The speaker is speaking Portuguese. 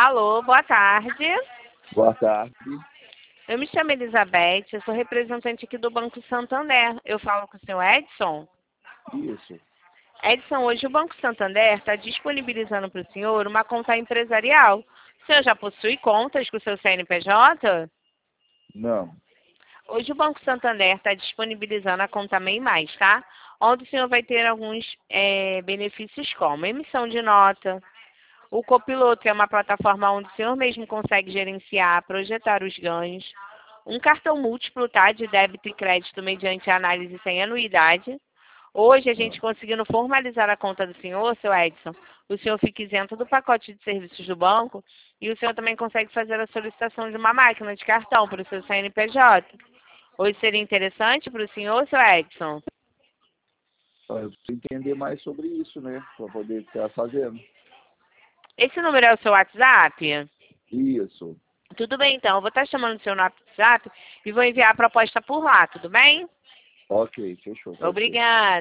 Alô, boa tarde. Boa tarde. Eu me chamo Elizabeth, eu sou representante aqui do Banco Santander. Eu falo com o senhor Edson. Isso. Edson, hoje o Banco Santander está disponibilizando para o senhor uma conta empresarial. O senhor já possui contas com o seu CNPJ? Não. Hoje o Banco Santander está disponibilizando a conta MEI Mais, tá? Onde o senhor vai ter alguns benefícios como emissão de nota, o Copiloto, que é uma plataforma onde o senhor mesmo consegue gerenciar, projetar os ganhos, um cartão múltiplo, tá, de débito e crédito mediante análise sem anuidade. Hoje, a gente conseguindo formalizar a conta do senhor, seu Edson, o senhor fica isento do pacote de serviços do banco e o senhor também consegue fazer a solicitação de uma máquina de cartão para o seu CNPJ. Hoje seria interessante para o senhor, seu Edson? Eu preciso entender mais sobre isso, né? Para poder estar fazendo. Esse número é o seu WhatsApp? Isso. Tudo bem, então. Eu vou estar chamando o senhor no WhatsApp e vou enviar a proposta por lá, tudo bem? Ok, fechou. Pode ser. Obrigada.